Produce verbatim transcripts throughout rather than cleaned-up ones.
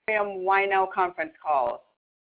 Why Now conference call.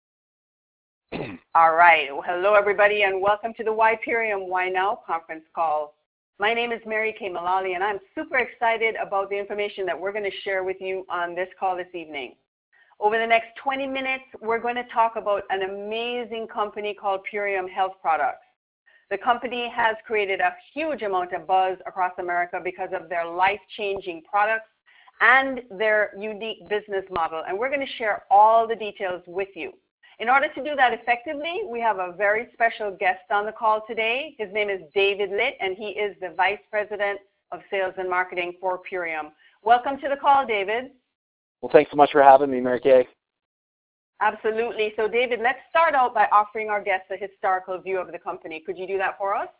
All right. Well, hello, everybody, and welcome to the Yperium Why Now conference call. My name is Mary Kay Mullally, and I'm super excited about the information that we're going to share with you on this call this evening. Over the next twenty minutes, we're going to talk about an amazing company called Purium Health Products. The company has created a huge amount of buzz across America because of their life-changing products and their unique business model, and we're going to share all the details with you. In order to do that effectively, we have a very special guest on the call today. His name is David Litt, and he is the Vice President of Sales and Marketing for Purium. Welcome to the call, David. Well, thanks so much for having me, Mary Kay. Absolutely. So, David, let's start out by offering our guests a historical view of the company. Could you do that for us?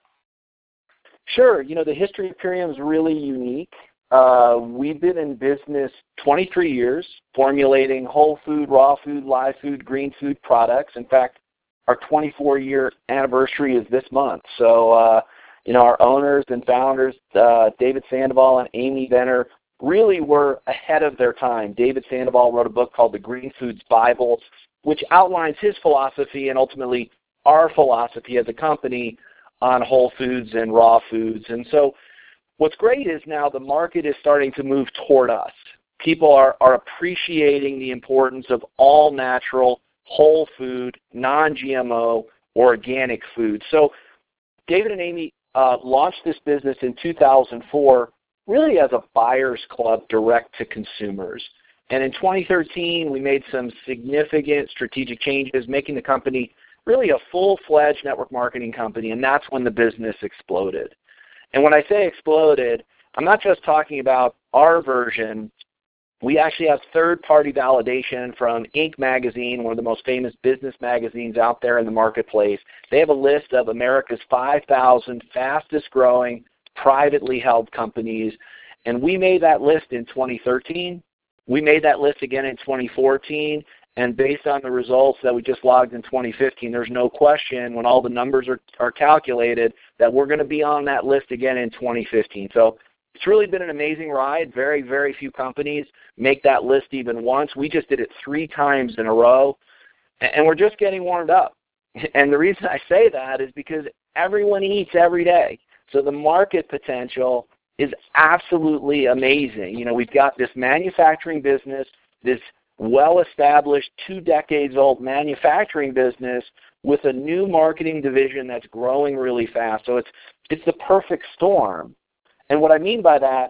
Sure. You know, the history of Purium is really unique. Uh, we've been in business twenty-three years, formulating whole food, raw food, live food, green food products. In fact, our twenty-four year anniversary is this month. So, uh, you know, our owners and founders, uh, David Sandoval and Amy Benner, really were ahead of their time. David Sandoval wrote a book called The Green Foods Bible, which outlines his philosophy and ultimately our philosophy as a company on whole foods and raw foods. And so what's great is now the market is starting to move toward us. People are, are appreciating the importance of all natural, whole food, non G M O, organic food. So David and Amy uh, launched this business in two thousand four really as a buyer's club direct to consumers. And in twenty thirteen, we made some significant strategic changes, making the company really a full-fledged network marketing company, and that's when the business exploded. And when I say exploded, I'm not just talking about our version. We actually have third-party validation from Inc magazine, one of the most famous business magazines out there in the marketplace. They have a list of America's five thousand fastest-growing privately held companies, and we made that list in twenty thirteen. We made that list again in twenty fourteen, and based on the results that we just logged in twenty fifteen, there's no question when all the numbers are, are calculated that we're going to be on that list again in twenty fifteen. So it's really been an amazing ride. Very, very few companies make that list even once. We just did it three times in a row, and we're just getting warmed up. And the reason I say that is because everyone eats every day. So the market potential is absolutely amazing. You know, we've got this manufacturing business, this well-established, two decades old manufacturing business with a new marketing division that's growing really fast. So it's it's the perfect storm. And what I mean by that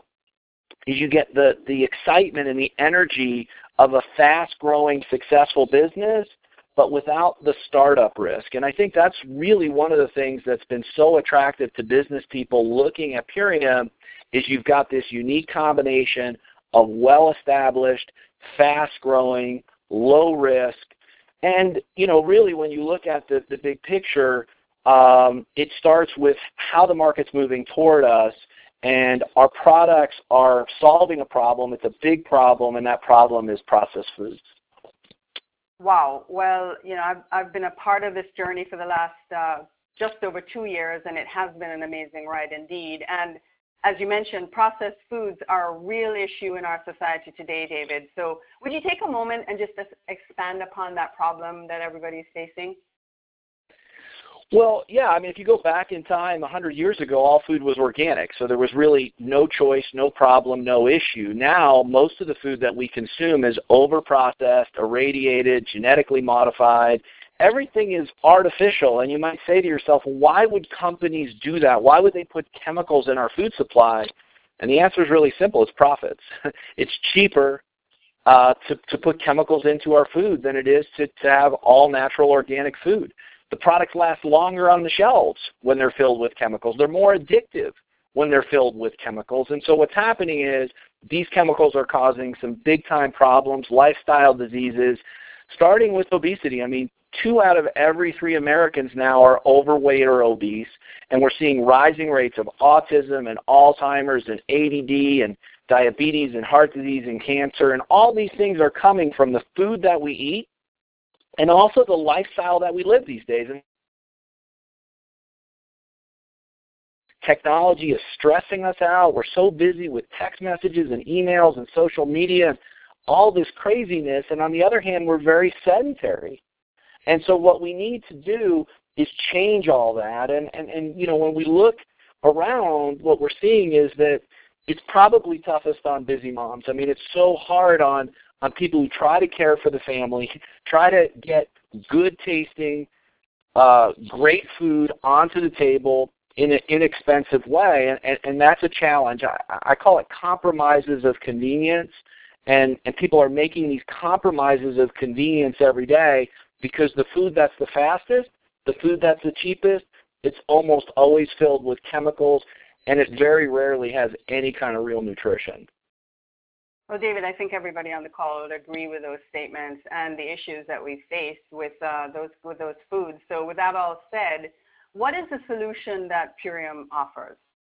is you get the, the excitement and the energy of a fast-growing, successful business, but without the startup risk. And I think that's really one of the things that's been so attractive to business people looking at Purium is you've got this unique combination of well-established, fast-growing, low-risk, and, you know, really when you look at the, the big picture, um, it starts with how the market's moving toward us, and our products are solving a problem. It's a big problem, and that problem is processed foods. Wow. Well, you know, I've, I've been a part of this journey for the last uh, just over two years, and it has been an amazing ride indeed. And as you mentioned, processed foods are a real issue in our society today, David. So would you take a moment and just expand upon that problem that everybody is facing? Well, yeah, I mean, if you go back in time, one hundred years ago, all food was organic, so there was really no choice, no problem, no issue. Now, most of the food that we consume is over-processed, irradiated, genetically modified. Everything is artificial, and you might say to yourself, why would companies do that? Why would they put chemicals in our food supply? And the answer is really simple. It's profits. It's cheaper uh, to, to put chemicals into our food than it is to, to have all-natural organic food. The products last longer on the shelves when they're filled with chemicals. They're more addictive when they're filled with chemicals. And so what's happening is these chemicals are causing some big-time problems, lifestyle diseases, starting with obesity. I mean, two out of every three Americans now are overweight or obese, and we're seeing rising rates of autism and Alzheimer's and A D D and diabetes and heart disease and cancer, and all these things are coming from the food that we eat and also the lifestyle that we live these days. And technology is stressing us out. We're so busy with text messages and emails and social media. all this craziness, and on the other hand, we're very sedentary. And so what we need to do is change all that. And, and, and you know, when we look around, what we're seeing is that it's probably toughest on busy moms. I mean, it's so hard on, on people who try to care for the family, try to get good tasting, uh, great food onto the table in an inexpensive way, and, and, and that's a challenge. I, I call it compromises of convenience, and, and people are making these compromises of convenience every day because the food that's the fastest, the food that's the cheapest, it's almost always filled with chemicals, and it very rarely has any kind of real nutrition. Well, David, I think everybody on the call would agree with those statements and the issues that we face with uh, those with those foods. So with that all said, what is the solution that Purium offers?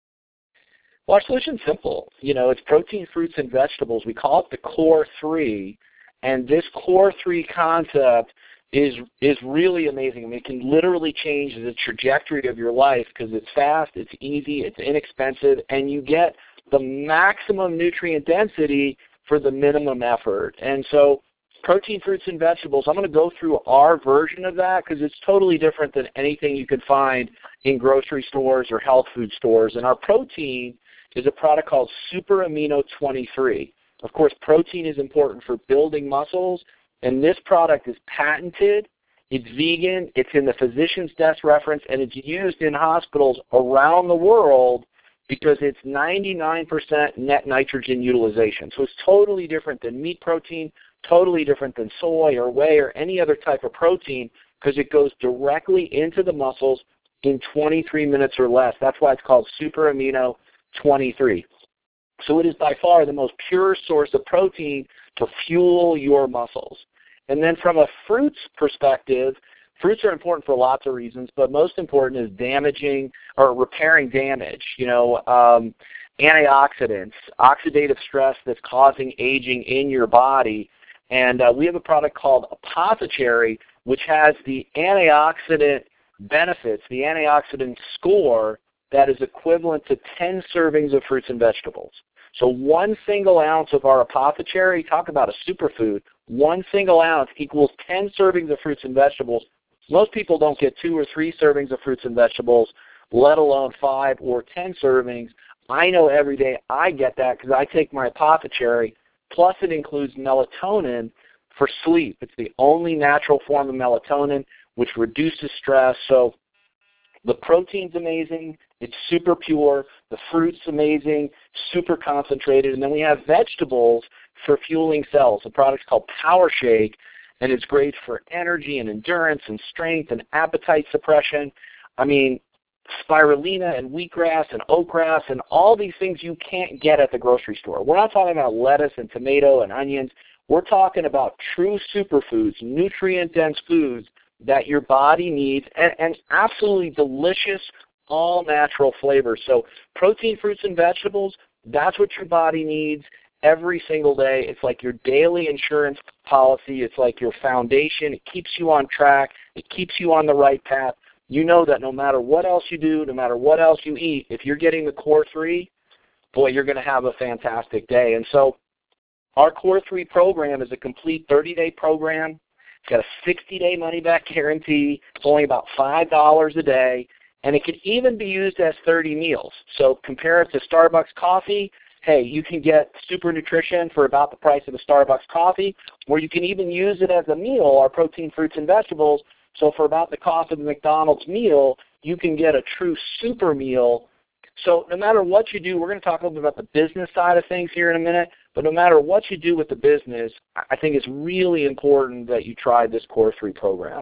Well, our solution's simple. You know, it's protein, fruits, and vegetables. We call it the core three, and this core three concept is is really amazing. I mean, it can literally change the trajectory of your life because it's fast, it's easy, it's inexpensive, and you get the maximum nutrient density for the minimum effort. And so protein, fruits, and vegetables, I'm going to go through our version of that because it's totally different than anything you can find in grocery stores or health food stores. And our protein is a product called Super Amino twenty-three. Of course, protein is important for building muscles, and this product is patented, it's vegan, it's in the physician's desk reference, and it's used in hospitals around the world because it's ninety-nine percent net nitrogen utilization. So it's totally different than meat protein, totally different than soy or whey or any other type of protein because it goes directly into the muscles in twenty-three minutes or less. That's why it's called Super Amino twenty-three. So it is by far the most pure source of protein to fuel your muscles. And then from a fruits perspective, fruits are important for lots of reasons, but most important is damaging or repairing damage. You know, um, antioxidants, oxidative stress that's causing aging in your body. And uh, we have a product called Apothecary, which has the antioxidant benefits, the antioxidant score that is equivalent to ten servings of fruits and vegetables. So one single ounce of our Apothecary, talk about a superfood, one single ounce equals ten servings of fruits and vegetables. Most people don't get two or three servings of fruits and vegetables, let alone five or ten servings. I know every day I get that because I take my Apothecary, plus it includes melatonin for sleep. It's the only natural form of melatonin, which reduces stress. So the protein's amazing. It's super pure. The fruit's amazing, super concentrated. And then we have vegetables for fueling cells. The product's called Power Shake, and it's great for energy and endurance and strength and appetite suppression. I mean, spirulina and wheatgrass and oatgrass and all these things you can't get at the grocery store. We're not talking about lettuce and tomato and onions. We're talking about true superfoods, nutrient-dense foods that your body needs, and, and absolutely delicious, all-natural flavors. So protein, fruits, and vegetables, that's what your body needs every single day. It's like your daily insurance policy. It's like your foundation. It keeps you on track. It keeps you on the right path. You know that no matter what else you do, no matter what else you eat, if you're getting the core three, boy, you're going to have a fantastic day. And so our core three program is a complete thirty-day program. It's got a sixty-day money-back guarantee. It's only about five dollars a day, and it could even be used as thirty meals. So compare it to Starbucks coffee. Hey, you can get super nutrition for about the price of a Starbucks coffee, or you can even use it as a meal, our protein, fruits, and vegetables. So for about the cost of a McDonald's meal, you can get a true super meal. So no matter what you do, we're going to talk a little bit about the business side of things here in a minute, but no matter what you do with the business, I think it's really important that you try this Core three program.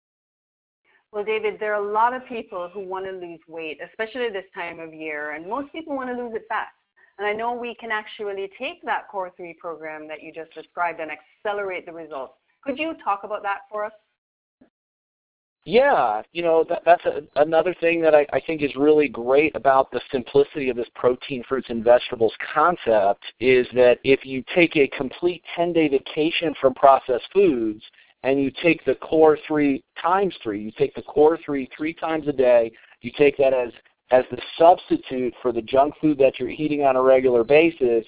Well, David, there are a lot of people who want to lose weight, especially this time of year, and most people want to lose it fast. And I know we can actually take that Core three program that you just described and accelerate the results. Could you talk about that for us? Yeah, you know, that, that's a, another thing that I, I think is really great about the simplicity of this protein, fruits, and vegetables concept is that if you take a complete ten-day vacation from processed foods and you take the core three times three, you take the core three three times a day, you take that as, as the substitute for the junk food that you're eating on a regular basis,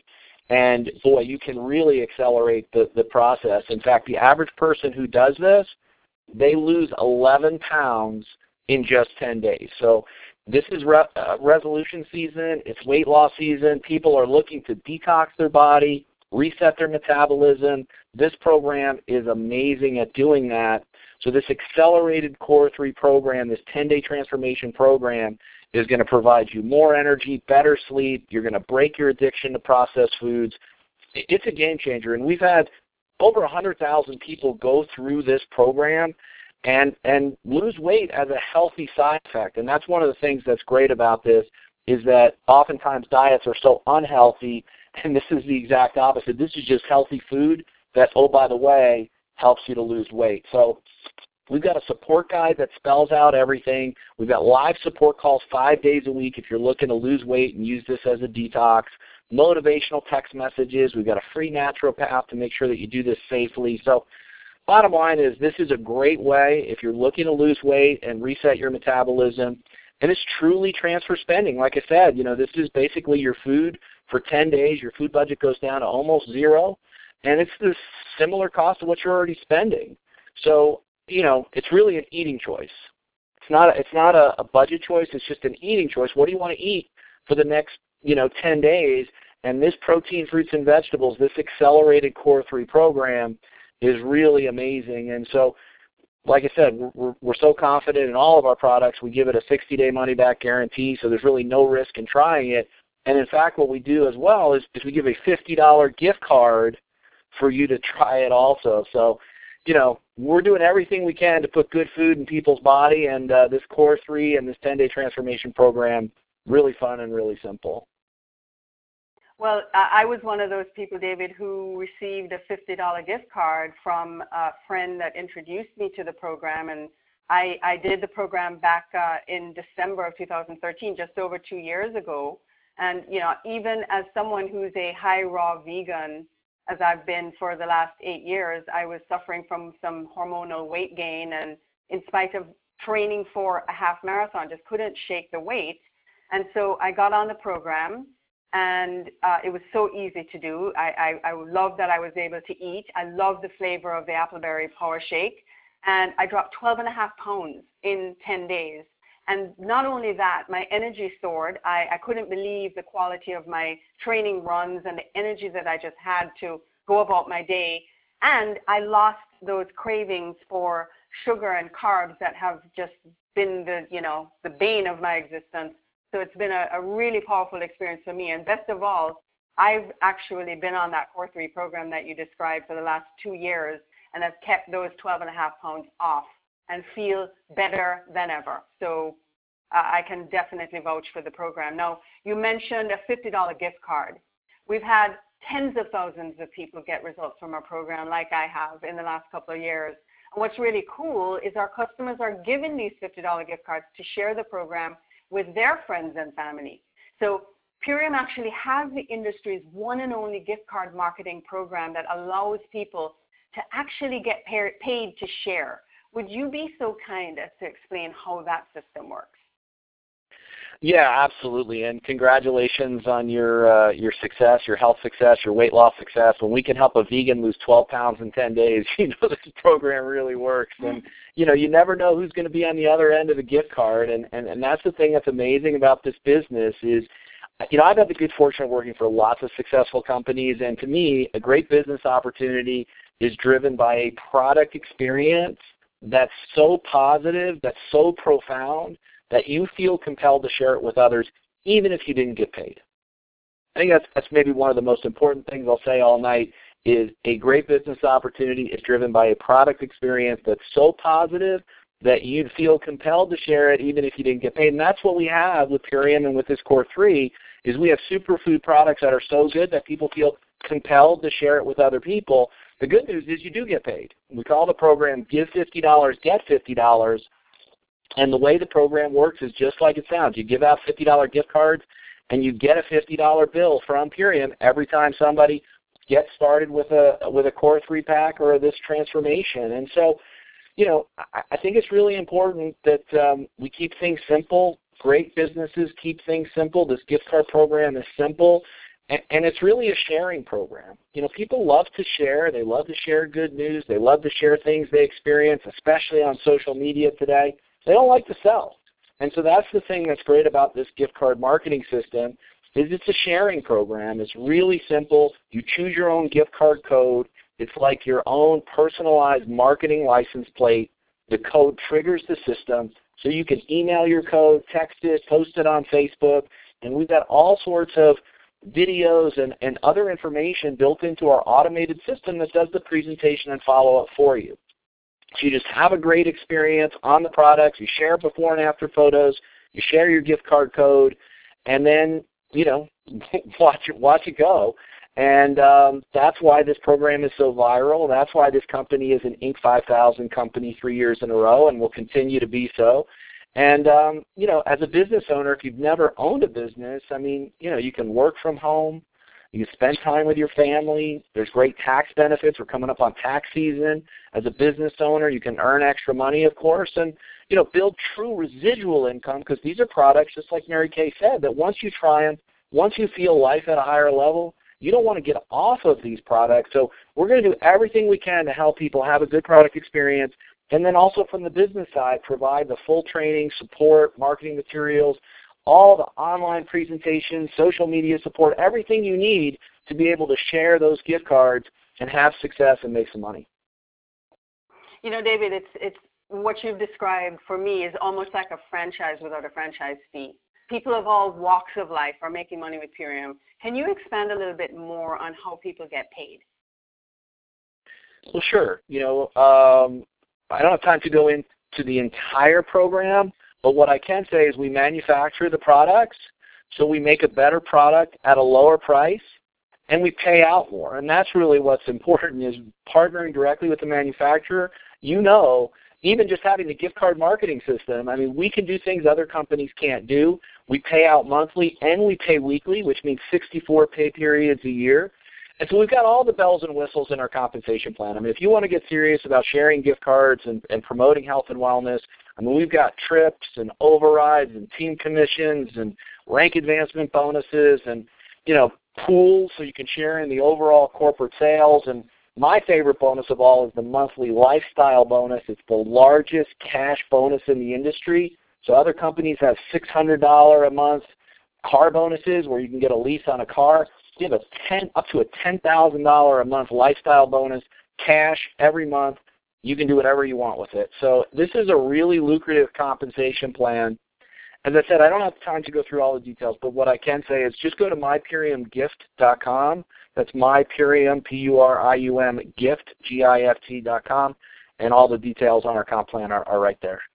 And, boy, you can really accelerate the, the process. In fact, the average person who does this, they lose eleven pounds in just ten days. So this is re- uh, resolution season. It's weight loss season. People are looking to detox their body, reset their metabolism. This program is amazing at doing that. So this accelerated Core three program, this ten-day transformation program, is going to provide you more energy, better sleep. You're going to break your addiction to processed foods. It's a game changer. And we've had over one hundred thousand people go through this program and and lose weight as a healthy side effect. And that's one of the things that's great about this, is that oftentimes diets are so unhealthy, and this is the exact opposite. This is just healthy food that, oh, by the way, helps you to lose weight. So we've got a support guide that spells out everything. We've got live support calls five days a week if you're looking to lose weight and use this as a detox. Motivational text messages. We've got a free naturopath to make sure that you do this safely. So bottom line is, this is a great way if you're looking to lose weight and reset your metabolism. And it's truly transfer spending. Like I said, you know, this is basically your food for ten days. Your food budget goes down to almost zero. And it's the similar cost of what you're already spending. So, you know, it's really an eating choice. It's not, it's not a, a budget choice. It's just an eating choice. What do you want to eat for the next, you know, ten days? And this protein, fruits, and vegetables, this accelerated Core three program is really amazing. And so, like I said, we're, we're so confident in all of our products. We give it a sixty-day money-back guarantee, so there's really no risk in trying it. And, in fact, what we do as well is, is we give a fifty dollars gift card for you to try it also. So, you know, we're doing everything we can to put good food in people's body, and uh, this Core three and this ten-day transformation program, really fun and really simple. Well, I was one of those people, David, who received a fifty dollars gift card from a friend that introduced me to the program, and I, I did the program back uh, in December of two thousand thirteen, just over two years ago. And, you know, even as someone who's a high-raw vegan, as I've been for the last eight years, I was suffering from some hormonal weight gain, and in spite of training for a half marathon, just couldn't shake the weight. And so I got on the program, and uh, it was so easy to do. I, I, I loved that I was able to eat. I loved the flavor of the Appleberry Power Shake, and I dropped twelve and a half pounds in ten days. And not only that, my energy soared. I, I couldn't believe the quality of my training runs and the energy that I just had to go about my day. And I lost those cravings for sugar and carbs that have just been the, you know, the bane of my existence. So it's been a, a really powerful experience for me. And best of all, I've actually been on that Core three program that you described for the last two years, and I've kept those twelve and a half pounds off and feel better than ever. So uh, I can definitely vouch for the program. Now, you mentioned a fifty dollars gift card. We've had tens of thousands of people get results from our program, like I have in the last couple of years. And what's really cool is our customers are given these fifty dollars gift cards to share the program with their friends and family. So Purium actually has the industry's one and only gift card marketing program that allows people to actually get paid to share. Would you be so kind as to explain how that system works? Yeah, absolutely. And congratulations on your uh, your success, your health success, your weight loss success. When we can help a vegan lose twelve pounds in ten days, you know, this program really works. And, you know, you never know who's going to be on the other end of the gift card. And, and, and that's the thing that's amazing about this business is, you know, I've had the good fortune of working for lots of successful companies. And to me, a great business opportunity is driven by a product experience that's so positive, that's so profound, that you feel compelled to share it with others, even if you didn't get paid. I think that's, that's maybe one of the most important things I'll say all night is a great business opportunity is driven by a product experience that's so positive that you'd feel compelled to share it even if you didn't get paid. And that's what we have with Purium and with this Core three is we have superfood products that are so good that people feel compelled to share it with other people. The good news is you do get paid. We call the program Give fifty dollars, Get fifty dollars. And the way the program works is just like it sounds. You give out fifty dollars gift cards, and you get a fifty dollars bill from Purium every time somebody gets started with a with a Core three pack or this transformation. And so, you know, I, I think it's really important that um, we keep things simple. Great businesses keep things simple. This gift card program is simple. And, and it's really a sharing program. You know, people love to share. They love to share good news. They love to share things they experience, especially on social media today. They don't like to sell. And so that's the thing that's great about this gift card marketing system is it's a sharing program. It's really simple. You choose your own gift card code. It's like your own personalized marketing license plate. The code triggers the system, so you can email your code, text it, post it on Facebook, and we've got all sorts of videos and, and other information built into our automated system that does the presentation and follow-up for you. So you just have a great experience on the products. You share before and after photos. You share your gift card code, and then, you know, watch it, watch it go. And um, that's why this program is so viral. That's why this company is an Inc five thousand company three years in a row and will continue to be so. And, um, you know, as a business owner, if you've never owned a business, I mean, you know, you can work from home. You can spend time with your family. There's great tax benefits. We're coming up on tax season. As a business owner, you can earn extra money, of course, and, you know, build true residual income, because these are products, just like Mary Kay said, that once you try them, once you feel life at a higher level, you don't want to get off of these products. So we're going to do everything we can to help people have a good product experience, and then also from the business side, provide the full training, support, marketing materials, all the online presentations, social media support, everything you need to be able to share those gift cards and have success and make some money. You know, David, it's it's what you've described for me is almost like a franchise without a franchise fee. People of all walks of life are making money with Purium. Can you expand a little bit more on how people get paid? Well, sure. You know, um, I don't have time to go into the entire program, but what I can say is we manufacture the products, so we make a better product at a lower price, and we pay out more. And that's really what's important, is partnering directly with the manufacturer. You know, even just having the gift card marketing system, I mean, we can do things other companies can't do. We pay out monthly and we pay weekly, which means sixty-four pay periods a year. And so we've got all the bells and whistles in our compensation plan. I mean, if you want to get serious about sharing gift cards and, and promoting health and wellness, I mean, we've got trips and overrides and team commissions and rank advancement bonuses and, you know, pools so you can share in the overall corporate sales. And my favorite bonus of all is the monthly lifestyle bonus. It's the largest cash bonus in the industry. So other companies have six hundred dollars a month car bonuses where you can get a lease on a car. You have a ten, up to a ten thousand dollars a month lifestyle bonus, cash every month. You can do whatever you want with it. So this is a really lucrative compensation plan. As I said, I don't have time to go through all the details, but what I can say is just go to my purium gift dot com. That's MyPurium, P U R I U M, gift, G I F T dot com, and all the details on our comp plan are, are right there.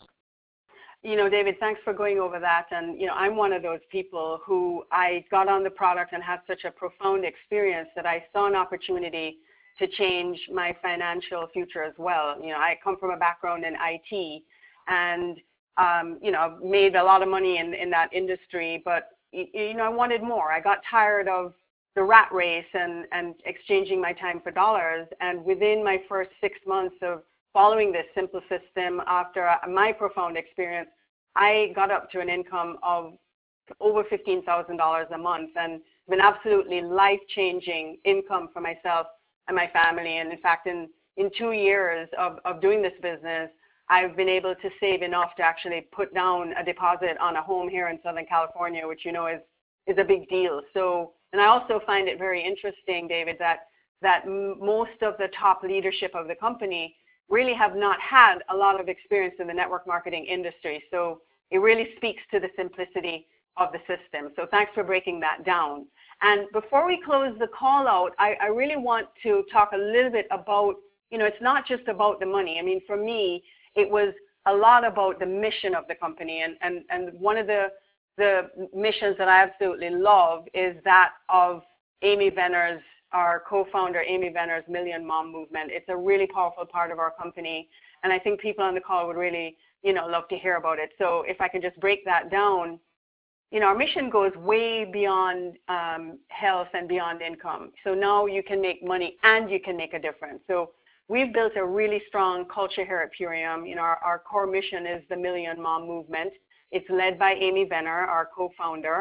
You know, David, thanks for going over that. And, you know, I'm one of those people who I got on the product and had such a profound experience that I saw an opportunity to change my financial future as well. You know, I come from a background in I T and, um, you know, made a lot of money in, in that industry, but, you know, I wanted more. I got tired of the rat race and, and exchanging my time for dollars. And within my first six months of following this simple system, after my profound experience, I got up to an income of over fifteen thousand dollars a month, and been absolutely life-changing income for myself and my family. And in fact, in, in two years of, of doing this business, I've been able to save enough to actually put down a deposit on a home here in Southern California, which, you know, is, is a big deal. So, and I also find it very interesting, David, that, that m- most of the top leadership of the company really have not had a lot of experience in the network marketing industry. So it really speaks to the simplicity of the system. So thanks for breaking that down. And before we close the call out, I, I really want to talk a little bit about, you know, it's not just about the money. I mean, for me, it was a lot about the mission of the company. And, and, and one of the, the missions that I absolutely love is that of Amy Venner's, our co-founder, Amy Venner's Million Mom Movement. It's a really powerful part of our company, and I think people on the call would really, you know, love to hear about it. So if I can just break that down, you know, our mission goes way beyond um, health and beyond income. So now you can make money and you can make a difference. So we've built a really strong culture here at Purium. You know, our, our core mission is the Million Mom Movement. It's led by Amy Venner, our co-founder.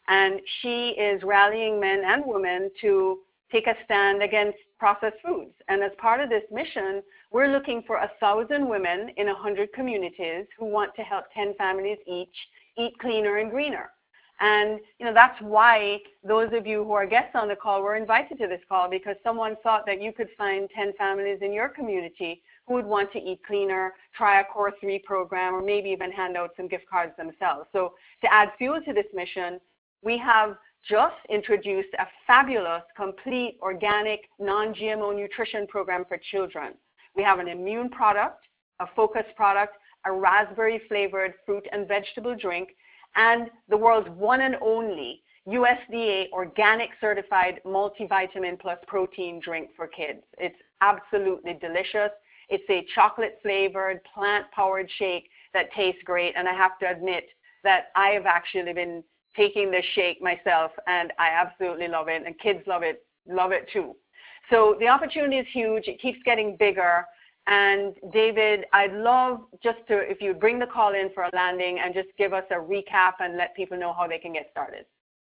and she is rallying men and women to take a stand against processed foods. And as part of this mission, we're looking for a thousand women in a hundred communities who want to help ten families each eat cleaner and greener. And you know that's why those of you who are guests on the call were invited to this call, because someone thought that you could find ten families in your community who would want to eat cleaner, try a Core three program, or maybe even hand out some gift cards themselves. So to add fuel to this mission, we have just introduced a fabulous, complete, organic, non-G M O nutrition program for children. We have an immune product, a focus product, a raspberry-flavored fruit and vegetable drink, and the world's one and only U S D A organic certified multivitamin plus protein drink for kids. It's absolutely delicious. It's a chocolate-flavored, plant-powered shake that tastes great, and I have to admit that I have actually been taking this shake myself, and I absolutely love it, and kids love it, love it too. So the opportunity is huge. It keeps getting bigger. And David, I'd love just to, if you'd bring the call in for a landing and just give us a recap and let people know how they can get started.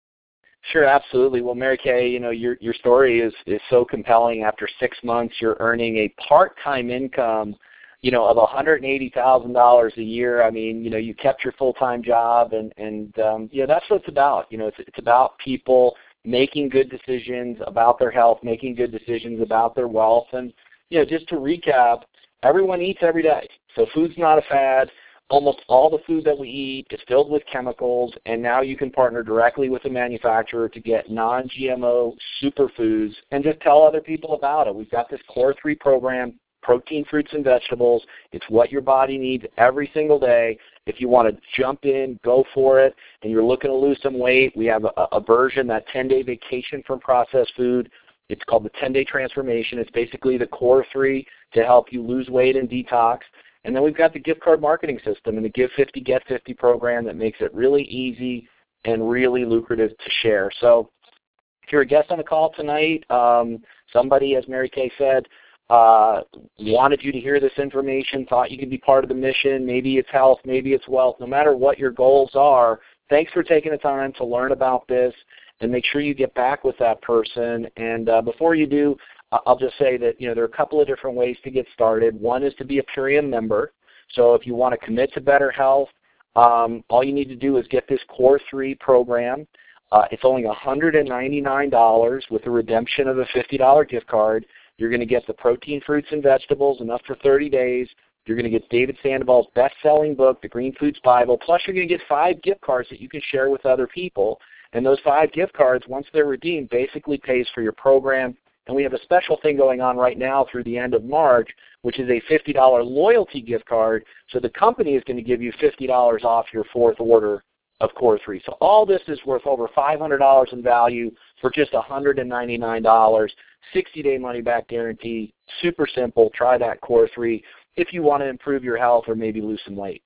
Sure, absolutely. Well, Mary Kay, you know, your your story is, is so compelling. After six months, you're earning a part-time income, you know, of one hundred eighty thousand dollars a year. I mean, you know, you kept your full-time job, and, and um, you know, that's what it's about. You know, it's, it's about people making good decisions about their health, making good decisions about their wealth. And, you know, just to recap, everyone eats every day. So food's not a fad. Almost all the food that we eat is filled with chemicals, and now you can partner directly with the manufacturer to get non-G M O superfoods and just tell other people about it. We've got this Core three program, protein, fruits, and vegetables. It's what your body needs every single day. If you want to jump in, go for it, and you're looking to lose some weight, we have a, a version, that ten-day vacation from processed food. It's called the ten-day transformation. It's basically the Core three to help you lose weight and detox. And then we've got the gift card marketing system and the Give fifty, Get fifty program that makes it really easy and really lucrative to share. So if you're a guest on the call tonight, um, somebody, as Mary Kay said, uh, wanted you to hear this information, thought you could be part of the mission, maybe it's health, maybe it's wealth, no matter what your goals are, thanks for taking the time to learn about this, and make sure you get back with that person. And uh, before you do, I'll just say that, you know, there are a couple of different ways to get started. One is to be a Purium member. So if you want to commit to better health, um, all you need to do is get this Core three program. Uh, it's only one hundred ninety-nine dollars with a redemption of a fifty dollar gift card. You're going to get the protein, fruits, and vegetables, enough for thirty days. You're going to get David Sandoval's best-selling book, The Green Foods Bible, plus you're going to get five gift cards that you can share with other people. And those five gift cards, once they're redeemed, basically pays for your program. And we have a special thing going on right now through the end of March, which is a fifty dollar loyalty gift card. So the company is going to give you fifty dollars off your fourth order of Core three. So all this is worth over five hundred dollars in value for just one hundred ninety-nine dollars, sixty-day money-back guarantee. Super simple. Try that Core three if you want to improve your health or maybe lose some weight.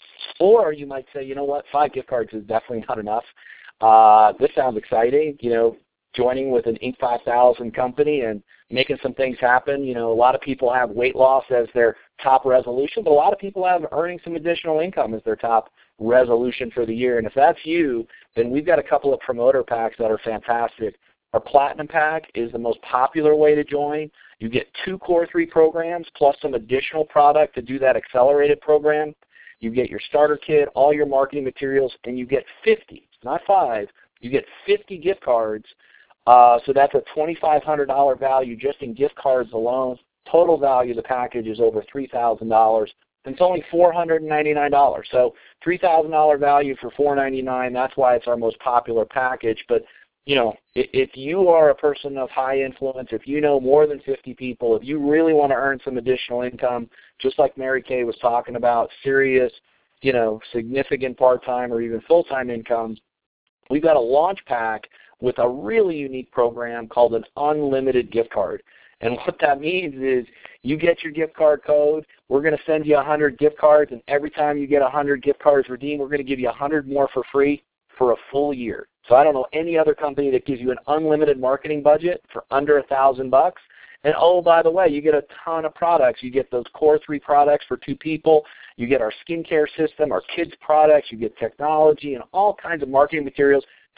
Or you might say, you know what, five gift cards is definitely not enough. Uh, this sounds exciting, you know, joining with an Inc five thousand company and making some things happen. You know, a lot of people have weight loss as their top resolution, but a lot of people have earning some additional income as their top resolution for the year. And if that's you, then we've got a couple of promoter packs that are fantastic. Our Platinum Pack is the most popular way to join. You get two Core three programs plus some additional product to do that accelerated program. You get your starter kit, all your marketing materials, and you get fifty, not five, you get fifty gift cards. Uh, so that's a twenty-five hundred dollar value just in gift cards alone. Total value of the package is over three thousand dollars. And it's only four hundred ninety-nine dollars. So three thousand dollar value for four hundred ninety-nine dollars. That's why it's our most popular package. But, you know, if you are a person of high influence, if you know more than fifty people, if you really want to earn some additional income, just like Mary Kay was talking about, serious, you know, significant part-time or even full-time income, we've got a launch pack with a really unique program called an unlimited gift card. And what that means is you get your gift card code, we're going to send you one hundred gift cards, and every time you get one hundred gift cards redeemed, we're going to give you one hundred more for free for a full year. So I don't know any other company that gives you an unlimited marketing budget for under a thousand bucks. And oh, by the way, you get a ton of products. You get those Core three products for two people. You get our skincare system, our kids products. You get technology and all kinds of marketing materials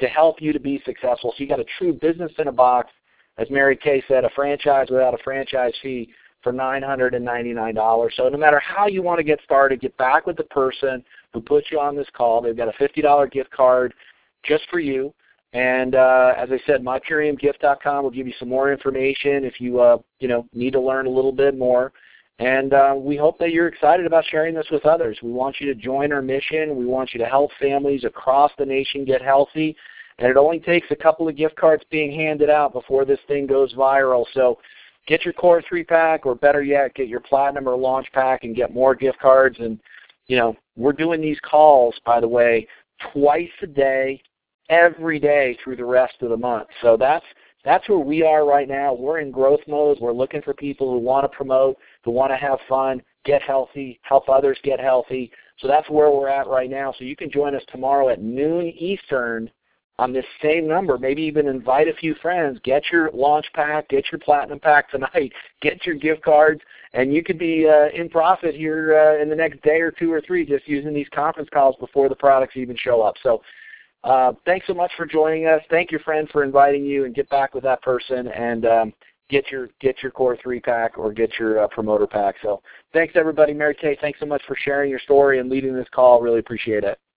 to help you to be successful. So you got a true business in a box, as Mary Kay said, a franchise without a franchise fee for nine hundred ninety-nine dollars. So no matter how you want to get started, get back with the person who put you on this call. They've got a fifty dollar gift card just for you. And uh, as I said, my purium gift dot com will give you some more information if you uh, you know need to learn a little bit more. And uh, we hope that you're excited about sharing this with others. We want you to join our mission. We want you to help families across the nation get healthy. And it only takes a couple of gift cards being handed out before this thing goes viral. So get your Core three pack, or better yet, get your Platinum or Launch pack and get more gift cards. And, you know, we're doing these calls, by the way, twice a day, every day through the rest of the month. So that's that's where we are right now. We're in growth mode. We're looking for people who want to promote, who want to have fun, get healthy, help others get healthy. So that's where we're at right now. So you can join us tomorrow at noon Eastern on this same number. Maybe even invite a few friends. Get your Launch pack, get your Platinum pack tonight, get your gift cards, and you could be uh, in profit here uh, in the next day or two or three just using these conference calls before the products even show up. So uh, thanks so much for joining us. Thank your friend for inviting you, and get back with that person and um, get your get your Core three pack or get your uh, promoter pack. So thanks, everybody. Mary Kay, thanks so much for sharing your story and leading this call. Really appreciate it.